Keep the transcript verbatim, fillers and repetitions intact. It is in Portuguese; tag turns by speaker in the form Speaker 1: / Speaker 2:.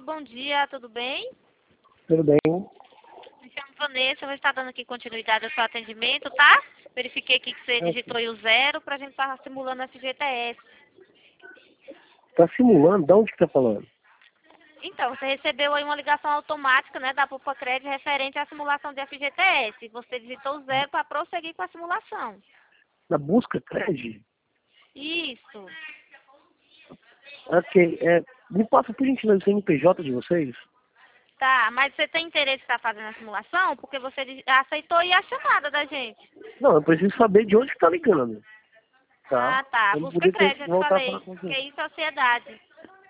Speaker 1: bom dia, tudo bem?
Speaker 2: Tudo bem?
Speaker 1: Me chamo Vanessa, vou estar dando aqui continuidade ao seu atendimento, tá? Verifiquei aqui que você digitou aí o zero para a gente estar simulando o F G T S.
Speaker 2: Tá simulando? De onde que tá falando?
Speaker 1: Então, você recebeu aí uma ligação automática, né, da Pupa Crédito referente à simulação de F G T S. Você digitou o zero para prosseguir com a simulação.
Speaker 2: Na busca crédito?
Speaker 1: Isso.
Speaker 2: Ok, é, me passa por gentileza o C N P J de vocês?
Speaker 1: Tá, mas você tem interesse em estar fazendo a simulação? Porque você dig- aceitou aí a chamada da gente.
Speaker 2: Não, eu preciso saber de onde que tá ligando. Tá?
Speaker 1: Ah, tá.
Speaker 2: Eu não
Speaker 1: Busca
Speaker 2: poder ter que
Speaker 1: crédito, eu te
Speaker 2: voltar a falar
Speaker 1: falei.
Speaker 2: com
Speaker 1: Que
Speaker 2: você.
Speaker 1: isso é sociedade.